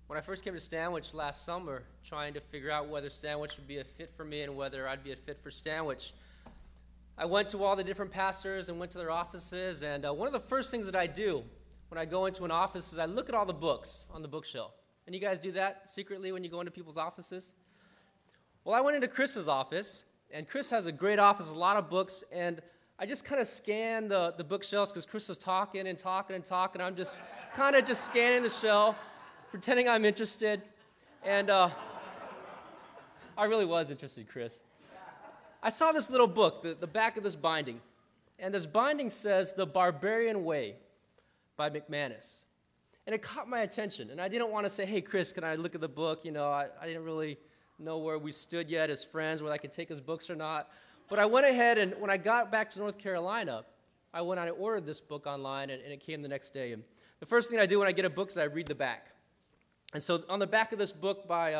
When I first came to Stanwich last summer, trying to figure out whether Stanwich would be a fit for me and whether I'd be a fit for Stanwich, I went to all the different pastors and went to their offices, and one of the first things that I do when I go into an office is I look at all the books on the bookshelf. And you guys do that secretly when you go into people's offices? Well, I went into Chris's office, and Chris has a great office, a lot of books, and I just kind of scanned the bookshelves because Chris was talking and talking and talking. I'm just kind of just scanning the shelf, pretending I'm interested, and I really was interested, Chris. I saw this little book, the back of this binding, and this binding says The Barbarian Way by McManus. And it caught my attention, and I didn't want to say, hey, Chris, can I look at the book? You know, I didn't really know where we stood yet as friends, whether I could take his books or not. But I went ahead, and when I got back to North Carolina, I went and I ordered this book online, and it came the next day. And the first thing I do when I get a book is I read the back. And so on the back of this book by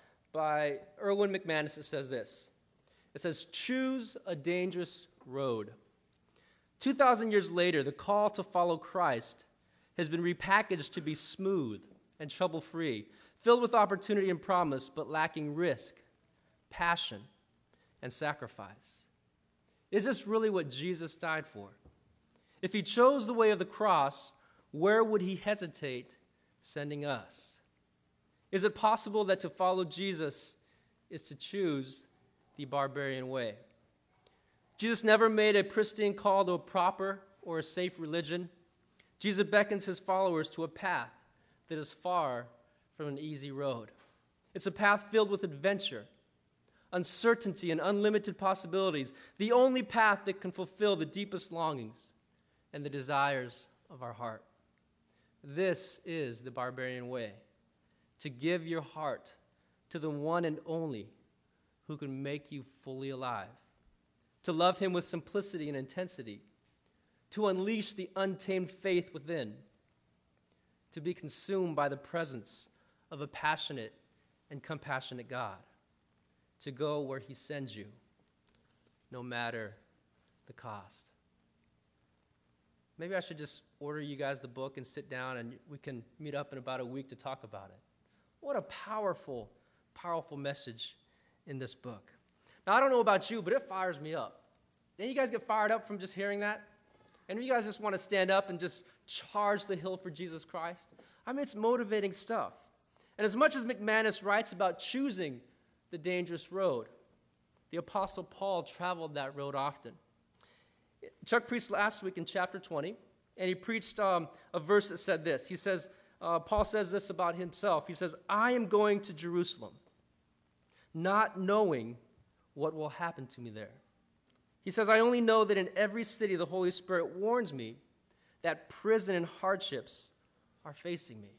Erwin McManus, it says this. It says, choose a dangerous road. 2,000 years later, the call to follow Christ has been repackaged to be smooth and trouble-free, filled with opportunity and promise, but lacking risk, passion, and sacrifice. Is this really what Jesus died for? If he chose the way of the cross, where would he hesitate sending us? Is it possible that to follow Jesus is to choose the barbarian way? Jesus never made a pristine call to a proper or a safe religion. Jesus beckons his followers to a path that is far from an easy road. It's a path filled with adventure, uncertainty, and unlimited possibilities, the only path that can fulfill the deepest longings and the desires of our heart. This is the barbarian way, to give your heart to the one and only who can make you fully alive, to love him with simplicity and intensity, to unleash the untamed faith within, to be consumed by the presence of a passionate and compassionate God, to go where he sends you, no matter the cost. Maybe I should just order you guys the book and sit down and we can meet up in about a week to talk about it. What a powerful, powerful message in this book. Now, I don't know about you, but it fires me up. Didn't you guys get fired up from just hearing that? And you guys just want to stand up and just charge the hill for Jesus Christ? I mean, it's motivating stuff. And as much as McManus writes about choosing the dangerous road, the Apostle Paul traveled that road often. Chuck preached last week in chapter 20, and he preached a verse that said this. He says, Paul says this about himself. He says, I am going to Jerusalem, not knowing what will happen to me there. He says, I only know that in every city the Holy Spirit warns me that prison and hardships are facing me.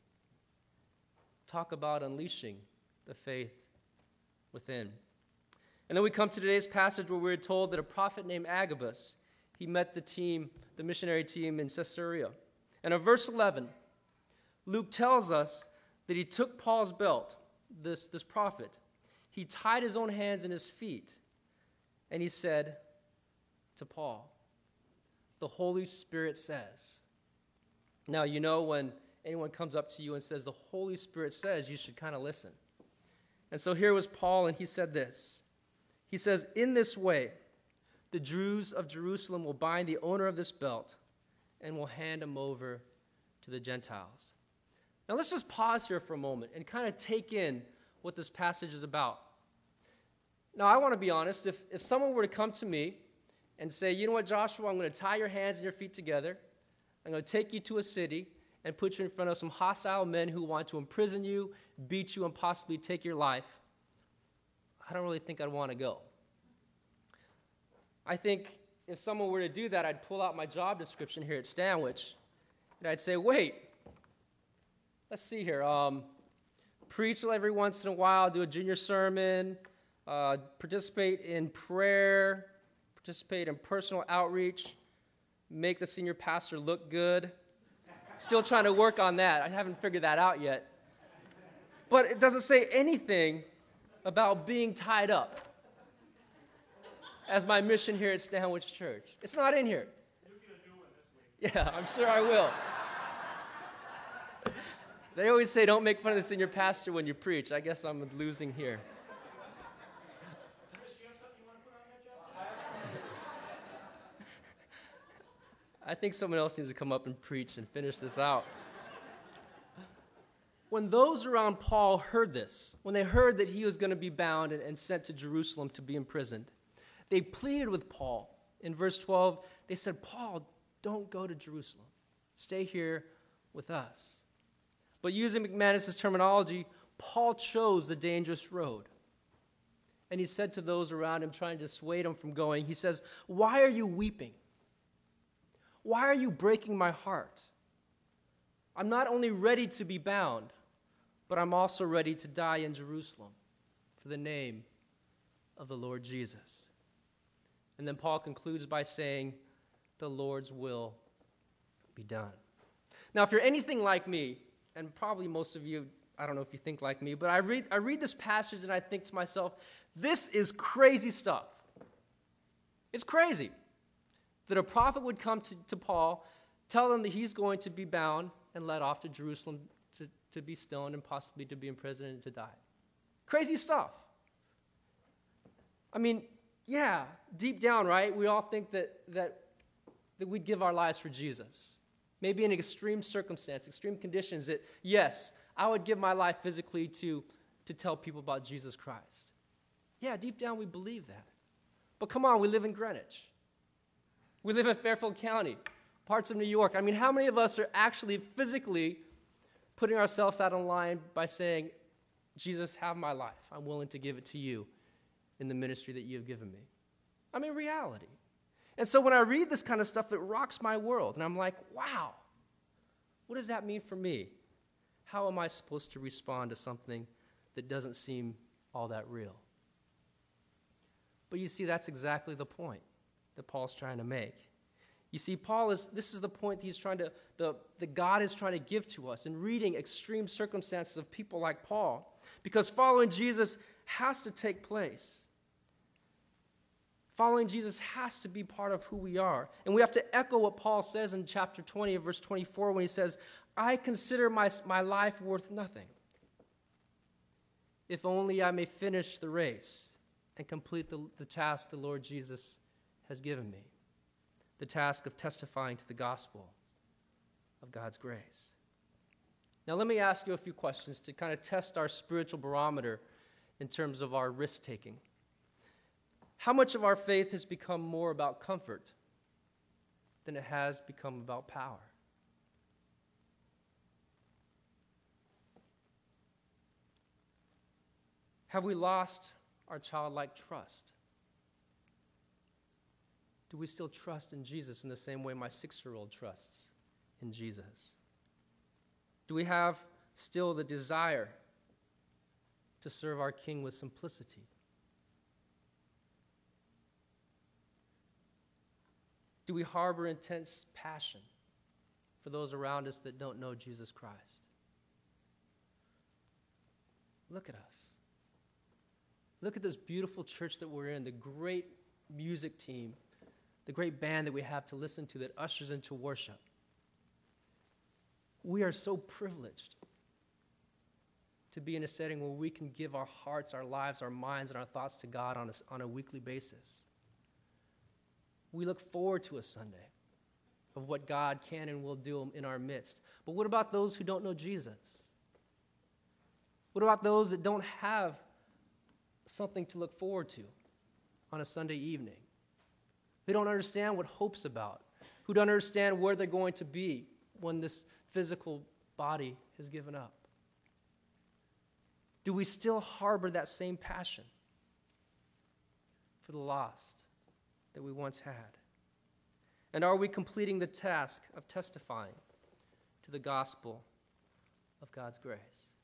Talk about unleashing the faith within. And then we come to today's passage where we're told that a prophet named Agabus, he met the missionary team in Caesarea. And in verse 11, Luke tells us that he took Paul's belt, this prophet. He tied his own hands and his feet, and he said to Paul, the Holy Spirit says. Now, you know when anyone comes up to you and says, the Holy Spirit says, you should kind of listen. And so here was Paul, and he said this. He says, in this way, the Jews of Jerusalem will bind the owner of this belt and will hand him over to the Gentiles. Now, let's just pause here for a moment and kind of take in what this passage is about. Now, I want to be honest. If someone were to come to me and say, you know what, Joshua, I'm going to tie your hands and your feet together. I'm going to take you to a city and put you in front of some hostile men who want to imprison you, beat you, and possibly take your life, I don't really think I'd want to go. I think if someone were to do that, I'd pull out my job description here at Stanwich, and I'd say, wait, let's see here. Preach every once in a while, do a junior sermon, participate in prayer, participate in personal outreach, make the senior pastor look good. Still trying to work on that. I haven't figured that out yet. But it doesn't say anything about being tied up as my mission here at Stanwich Church. It's not in here. You'll get a new one this week. Yeah, I'm sure I will. They always say don't make fun of the senior pastor when you preach. I guess I'm losing here. I think someone else needs to come up and preach and finish this out. When those around Paul heard this, when they heard that he was going to be bound and sent to Jerusalem to be imprisoned, they pleaded with Paul. In verse 12, they said, Paul, don't go to Jerusalem. Stay here with us. But using McManus's terminology, Paul chose the dangerous road. And he said to those around him, trying to dissuade him from going, he says, why are you weeping? Why are you breaking my heart? I'm not only ready to be bound, but I'm also ready to die in Jerusalem for the name of the Lord Jesus. And then Paul concludes by saying, the Lord's will be done. Now, if you're anything like me, and probably most of you, I don't know if you think like me, but I read this passage and I think to myself, this is crazy stuff. It's crazy that a prophet would come to Paul, tell him that he's going to be bound and led off to Jerusalem to be stoned and possibly to be imprisoned and to die. Crazy stuff. I mean, yeah, deep down, right, we all think that we'd give our lives for Jesus. Maybe in extreme circumstance, extreme conditions, that, yes, I would give my life physically to tell people about Jesus Christ. Yeah, deep down we believe that. But come on, we live in Greenwich. We live in Fairfield County, parts of New York. I mean, how many of us are actually physically putting ourselves out on line by saying, Jesus, have my life. I'm willing to give it to you in the ministry that you have given me. I mean, reality. And so when I read this kind of stuff, it rocks my world. And I'm like, wow, what does that mean for me? How am I supposed to respond to something that doesn't seem all that real? But you see, that's exactly the point that Paul's trying to make. You see, this is the point that God is trying to give to us in reading extreme circumstances of people like Paul, because following Jesus has to take place. Following Jesus has to be part of who we are. And we have to echo what Paul says in chapter 20 of verse 24 when he says, I consider my life worth nothing, if only I may finish the race and complete the task the Lord Jesus has given me, the task of testifying to the gospel of God's grace. Now let me ask you a few questions to kind of test our spiritual barometer in terms of our risk-taking. How much of our faith has become more about comfort than it has become about power? Have we lost our childlike trust? Do we still trust in Jesus in the same way my 6-year-old trusts in Jesus? Do we have still the desire to serve our King with simplicity? Do we harbor intense passion for those around us that don't know Jesus Christ? Look at us. Look at this beautiful church that we're in, the great music team, the great band that we have to listen to that ushers into worship. We are so privileged to be in a setting where we can give our hearts, our lives, our minds, and our thoughts to God on a weekly basis. We look forward to a Sunday of what God can and will do in our midst. But what about those who don't know Jesus? What about those that don't have something to look forward to on a Sunday evening? Who don't understand what hope's about? Who don't understand where they're going to be when this physical body has given up? Do we still harbor that same passion for the lost that we once had? And are we completing the task of testifying to the gospel of God's grace?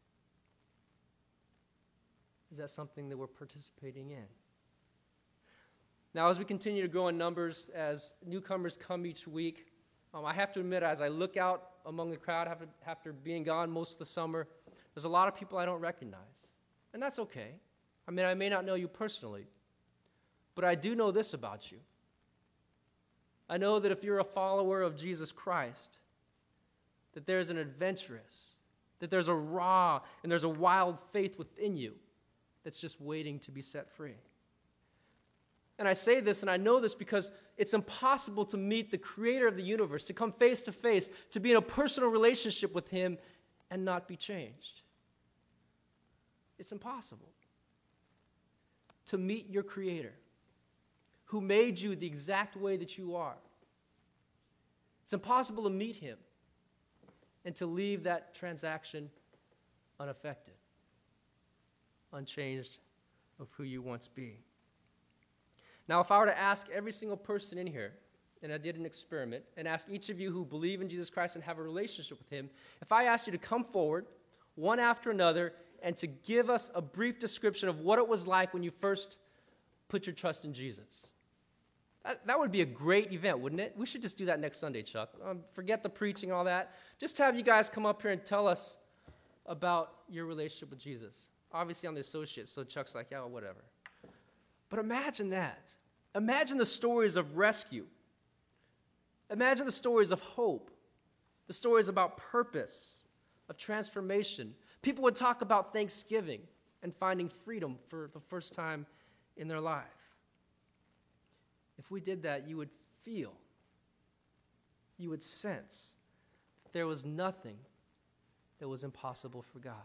Is that something that we're participating in? Now, as we continue to grow in numbers, as newcomers come each week, I have to admit, as I look out among the crowd after being gone most of the summer, there's a lot of people I don't recognize. And that's okay. I mean, I may not know you personally, but I do know this about you. I know that if you're a follower of Jesus Christ, that there's an adventurous, that there's a raw and there's a wild faith within you that's just waiting to be set free. And I say this and I know this because it's impossible to meet the creator of the universe, to come face to face, to be in a personal relationship with him and not be changed. It's impossible to meet your creator who made you the exact way that you are. It's impossible to meet him and to leave that transaction unaffected, unchanged of who you once be. Now, if I were to ask every single person in here, and I did an experiment, and ask each of you who believe in Jesus Christ and have a relationship with him, if I asked you to come forward, one after another, and to give us a brief description of what it was like when you first put your trust in Jesus. That would be a great event, wouldn't it? We should just do that next Sunday, Chuck. Forget the preaching and all that. Just have you guys come up here and tell us about your relationship with Jesus. Obviously, I'm the associate, so Chuck's like, yeah, well, whatever. But imagine that. Imagine the stories of rescue. Imagine the stories of hope, the stories about purpose, of transformation. People would talk about Thanksgiving and finding freedom for the first time in their life. If we did that, you would feel, you would sense that there was nothing that was impossible for God.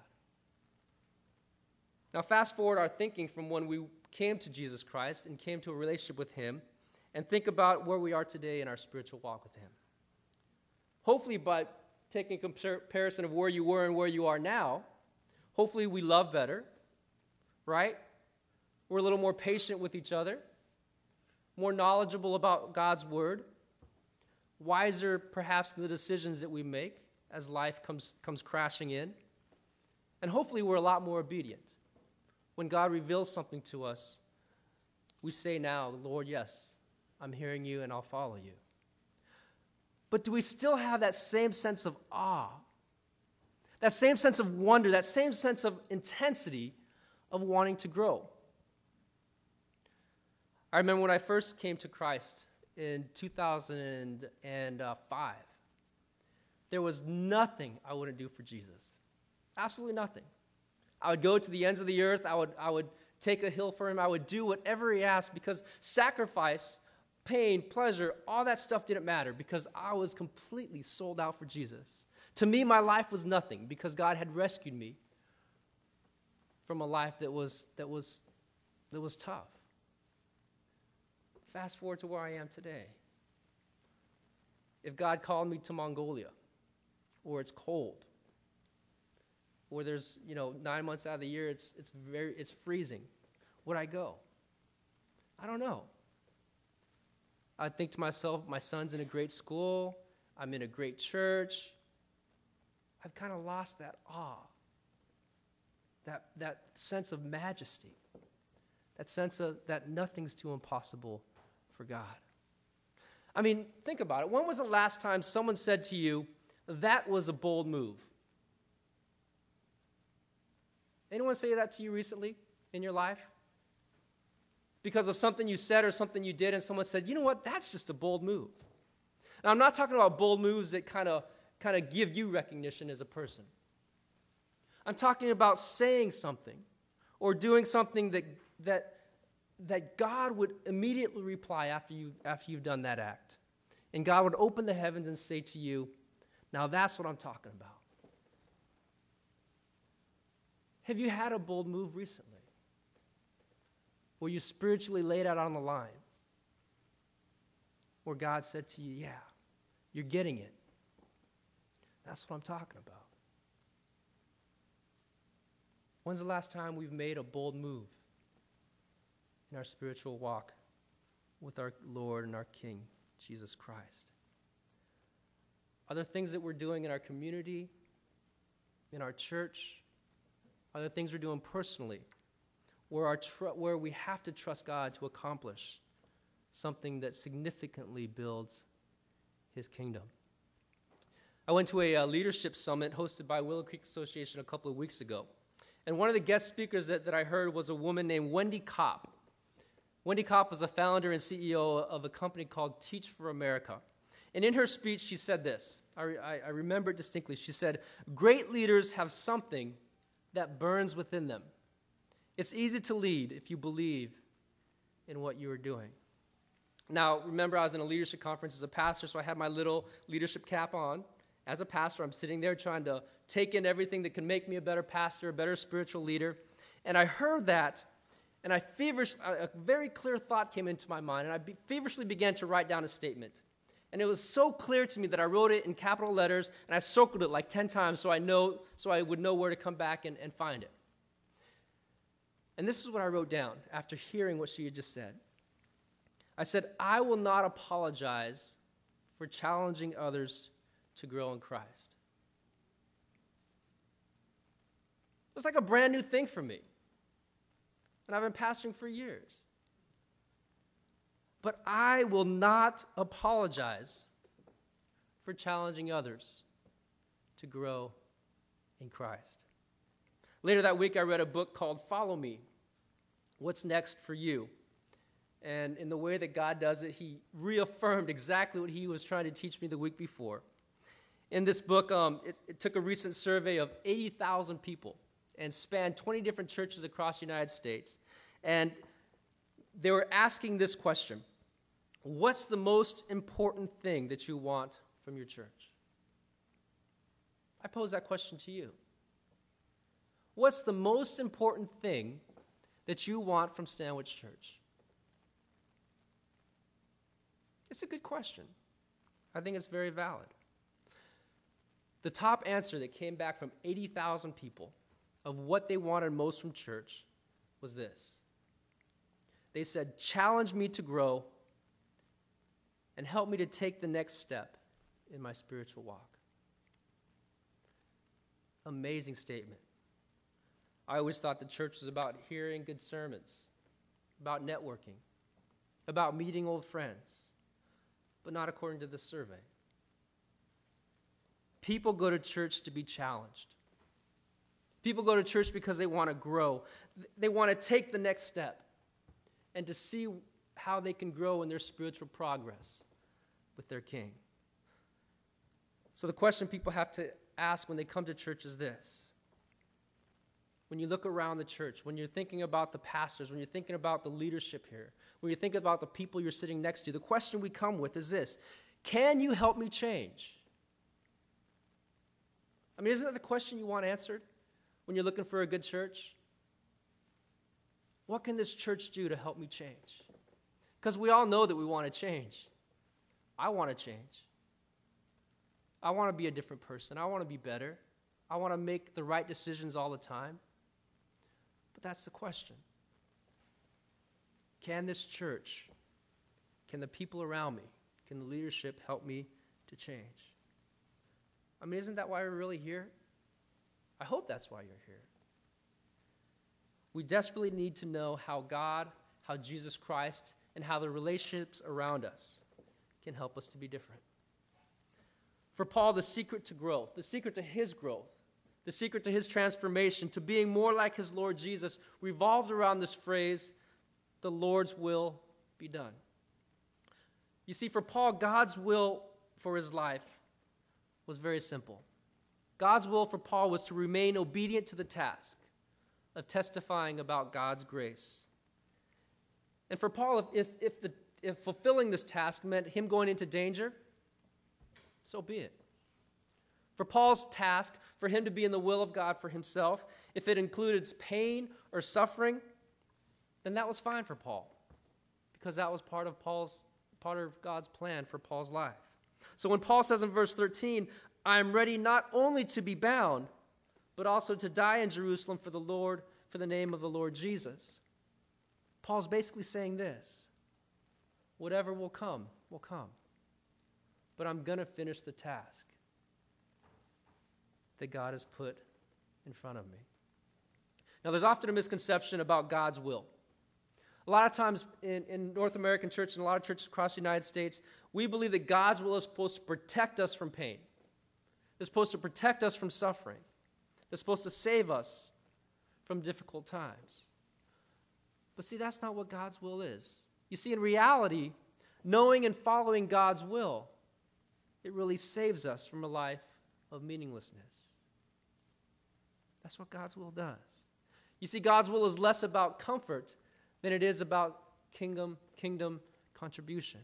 Now, fast forward our thinking from when we came to Jesus Christ and came to a relationship with him, and think about where we are today in our spiritual walk with him. Hopefully, by taking a comparison of where you were and where you are now, hopefully we love better, right? We're a little more patient with each other, more knowledgeable about God's word, wiser perhaps in the decisions that we make as life comes crashing in, and hopefully we're a lot more obedient. When God reveals something to us, we say now, Lord, yes, I'm hearing you and I'll follow you. But do we still have that same sense of awe, that same sense of wonder, that same sense of intensity of wanting to grow? I remember when I first came to Christ in 2005, there was nothing I wouldn't do for Jesus. Absolutely nothing. I would go to the ends of the earth. I would take a hill for him. I would do whatever he asked because sacrifice, pain, pleasure, all that stuff didn't matter because I was completely sold out for Jesus. To me, my life was nothing because God had rescued me from a life that was tough. Fast forward to where I am today. If God called me to Mongolia, or it's cold, or there's 9 months out of the year it's freezing, would I go? I don't know. I'd think to myself, my son's in a great school, I'm in a great church. I've kind of lost that awe, that sense of majesty, that sense of that nothing's too impossible for God. I mean, think about it. When was the last time someone said to you, that was a bold move? Anyone say that to you recently in your life? Because of something you said or something you did, and someone said, you know what, that's just a bold move. Now, I'm not talking about bold moves that kind of give you recognition as a person. I'm talking about saying something or doing something that God would immediately reply after you've done that act. And God would open the heavens and say to you, now that's what I'm talking about. Have you had a bold move recently where you spiritually laid out on the line, where God said to you, yeah, you're getting it. That's what I'm talking about. When's the last time we've made a bold move in our spiritual walk with our Lord and our King, Jesus Christ? Are there things that we're doing in our community, in our church? Are there things we're doing personally where we have to trust God to accomplish something that significantly builds his kingdom? I went to a leadership summit hosted by Willow Creek Association a couple of weeks ago. And one of the guest speakers that I heard was a woman named Wendy Kopp. Wendy Kopp was a founder and CEO of a company called Teach for America. And in her speech, she said this. I remember it distinctly. She said, "Great leaders have something that burns within them. It's easy to lead if you believe in what you are doing." Now, remember, I was in a leadership conference as a pastor, so I had my little leadership cap on. As a pastor, I'm sitting there trying to take in everything that can make me a better pastor, a better spiritual leader. And I heard that, and a very clear thought came into my mind, and I feverishly began to write down a statement. And it was so clear to me that I wrote it in capital letters, and I circled it like 10 times so I would know where to come back and find it. And this is what I wrote down after hearing what she had just said. I said, "I will not apologize for challenging others to grow in Christ." It was like a brand new thing for me. And I've been pastoring for years. But I will not apologize for challenging others to grow in Christ. Later that week, I read a book called Follow Me, What's Next for You? And in the way that God does it, he reaffirmed exactly what he was trying to teach me the week before. In this book, it took a recent survey of 80,000 people and spanned 20 different churches across the United States. And they were asking this question: what's the most important thing that you want from your church? I pose that question to you. What's the most important thing that you want from Stanwich Church? It's a good question. I think it's very valid. The top answer that came back from 80,000 people of what they wanted most from church was this. They said, "Challenge me to grow and help me to take the next step in my spiritual walk." Amazing statement. I always thought the church was about hearing good sermons, about networking, about meeting old friends, but not according to this survey. People go to church to be challenged. People go to church because they want to grow. They want to take the next step and to see how they can grow in their spiritual progress with their King. So the question people have to ask when they come to church is this. When you look around the church, when you're thinking about the pastors, when you're thinking about the leadership here, when you're thinking about the people you're sitting next to, the question we come with is this: can you help me change? I mean, isn't that the question you want answered when you're looking for a good church? What can this church do to help me change? Because we all know that we want to change. I want to change. I want to be a different person. I want to be better. I want to make the right decisions all the time. But that's the question. Can this church, can the people around me, can the leadership help me to change? I mean, isn't that why we're really here? I hope that's why you're here. We desperately need to know how God, how Jesus Christ, and how the relationships around us can help us to be different. For Paul, the secret to growth, the secret to his growth, the secret to his transformation, to being more like his Lord Jesus, revolved around this phrase, "the Lord's will be done." You see, for Paul, God's will for his life was very simple. God's will for Paul was to remain obedient to the task of testifying about God's grace. And for Paul, if fulfilling this task meant him going into danger, so be it. For Paul's task, for him to be in the will of God for himself, if it included pain or suffering, then that was fine for Paul, because that was part of God's plan for Paul's life. So when Paul says in verse 13, "I am ready not only to be bound, but also to die in Jerusalem for the Lord, for the name of the Lord Jesus," Paul's basically saying this: whatever will come, will come. But I'm going to finish the task that God has put in front of me. Now, there's often a misconception about God's will. A lot of times in North American church and a lot of churches across the United States, we believe that God's will is supposed to protect us from pain. It's supposed to protect us from suffering. It's supposed to save us from difficult times. But see, that's not what God's will is. You see, in reality, knowing and following God's will It really saves us from a life of meaninglessness. That's what God's will does. You see, God's will is less about comfort than it is about kingdom contribution.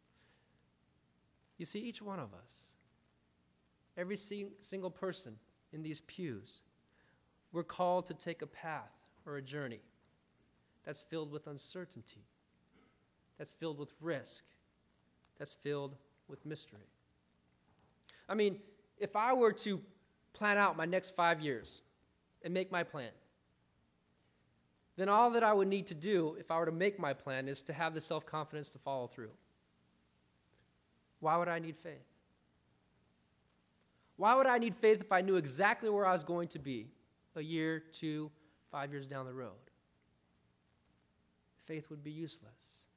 You see, each one of us, every single person in these pews, we're called to take a path or a journey that's filled with uncertainty, that's filled with risk, that's filled with mystery. I mean, if I were to plan out my next 5 years and make my plan, then all that I would need to do if I were to make my plan is to have the self-confidence to follow through. Why would I need faith? Why would I need faith if I knew exactly where I was going to be a year, 2, 5 years down the road? Faith would be useless.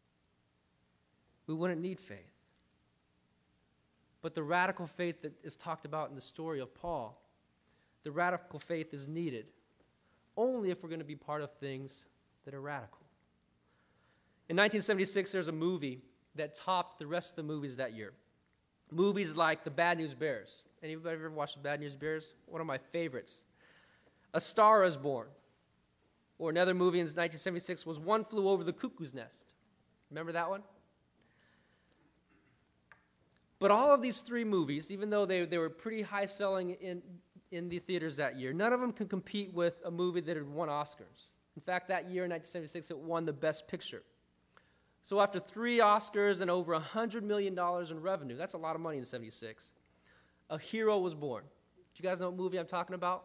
We wouldn't need faith. But the radical faith that is talked about in the story of Paul, the radical faith is needed only if we're going to be part of things that are radical. In 1976, there's a movie that topped the rest of the movies that year. Movies like The Bad News Bears. Anybody ever watched The Bad News Bears? One of my favorites. A Star is Born. Or another movie in 1976 was One Flew Over the Cuckoo's Nest. Remember that one? But all of these three movies, even though they were pretty high selling in the theaters that year, none of them can compete with a movie that had won Oscars. In fact, that year in 1976, it won the Best Picture. So after 3 Oscars and over $100 million in revenue, that's a lot of money in 76, a hero was born. Do you guys know what movie I'm talking about?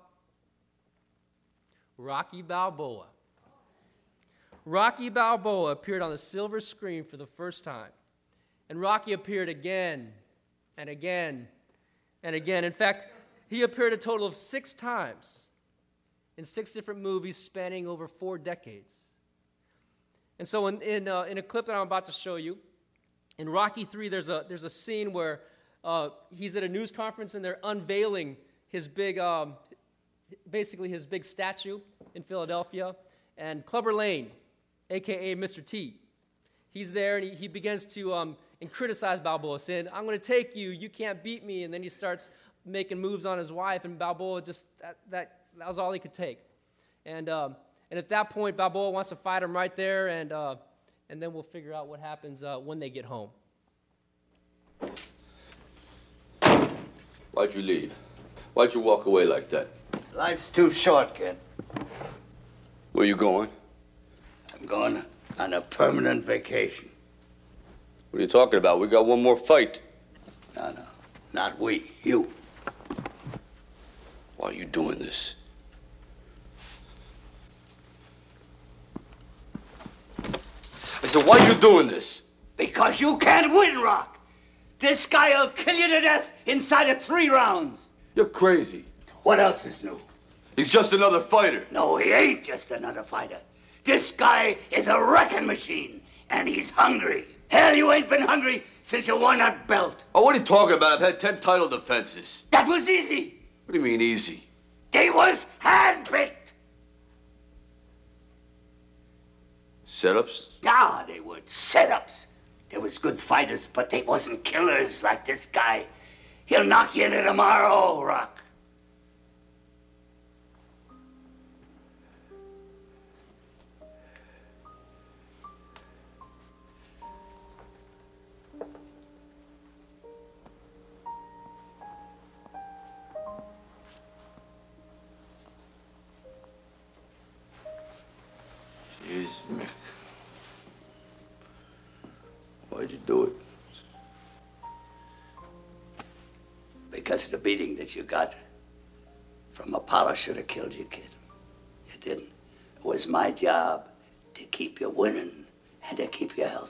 Rocky Balboa. Rocky Balboa appeared on the silver screen for the first time. And Rocky appeared again and again and again. In fact, he appeared a total of 6 times in 6 different movies spanning over 4 decades. And so in a clip that I'm about to show you, in Rocky III, there's a scene where he's at a news conference and they're unveiling his big, basically his big statue in Philadelphia. And Clubber Lang, a.k.a. Mr. T, he's there and he begins to and criticize Balboa, saying, "I'm going to take you, you can't beat me." And then he starts making moves on his wife, and Balboa just, that was all he could take. And at that point, Balboa wants to fight him right there, and then we'll figure out what happens when they get home. Why'd you leave? Why'd you walk away like that? Life's too short, kid. Where you going? I'm going on a permanent vacation. What are you talking about? We got one more fight. No, not we, you. Why are you doing this? I said, why are you doing this? Because you can't win, Rock. This guy will kill you to death inside of 3 rounds. You're crazy. What else is new? He's just another fighter. No, he ain't just another fighter. This guy is a wrecking machine, and he's hungry. Hell, you ain't been hungry since you won that belt. Oh, what are you talking about? I've had 10 title defenses. That was easy. What do you mean easy? They was handpicked. Setups? Yeah, they were setups. There was good fighters, but they wasn't killers like this guy. He'll knock you into tomorrow, Rock. Jeez, Mick. Why'd you do it? Because the beating that you got from Apollo should have killed you, kid. It didn't. It was my job to keep you winning and to keep you healthy.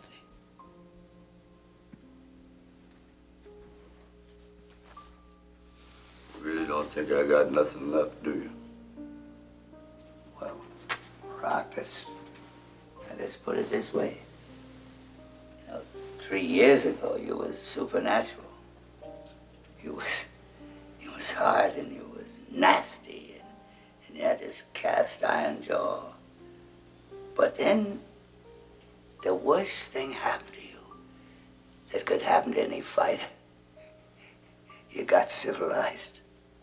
You really don't think I got nothing left, do you? Well, Rock, let's put it this way. You know, 3 years ago, you was supernatural. You was hard and you was nasty and you had this cast iron jaw. But then the worst thing happened to you that could happen to any fighter. you got civilized.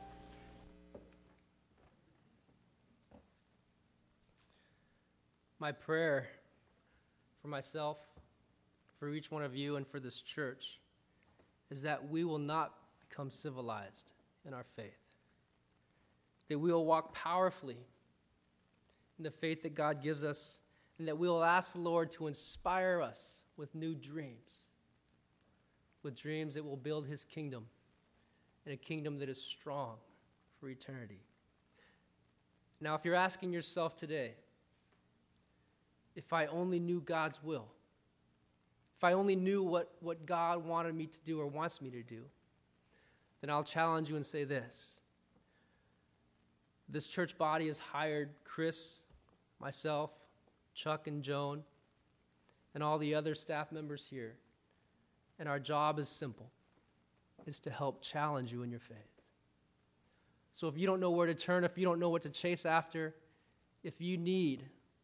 My prayer for myself, for each one of you, and for this church is that we will not become civilized in our faith, that we will walk powerfully in the faith that God gives us, and that we will ask the Lord to inspire us with new dreams, with dreams that will build his kingdom, and a kingdom that is strong for eternity. Now, if you're asking yourself today, if I only knew God's will, if I only knew what God wanted me to do or wants me to do, then I'll challenge you and say this. This church body has hired Chris, myself, Chuck and Joan, and all the other staff members here. And our job is simple. It's to help challenge you in your faith. So if you don't know where to turn, if you don't know what to chase after, if you need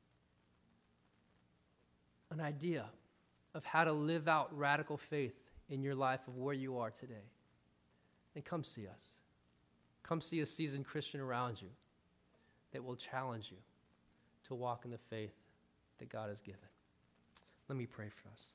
an idea of how to live out radical faith in your life of where you are today, then come see us. Come see a seasoned Christian around you that will challenge you to walk in the faith that God has given. Let me pray for us.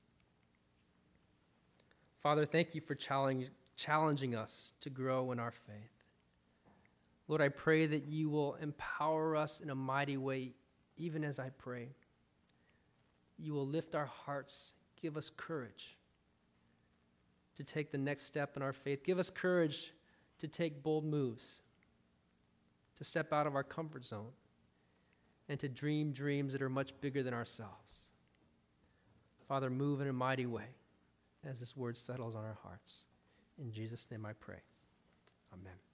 Father, thank you for challenging us to grow in our faith. Lord, I pray that you will empower us in a mighty way, even as I pray. You will lift our hearts, give us courage to take the next step in our faith. Give us courage to take bold moves, to step out of our comfort zone, and to dream dreams that are much bigger than ourselves. Father, move in a mighty way as this word settles on our hearts. In Jesus' name I pray. Amen.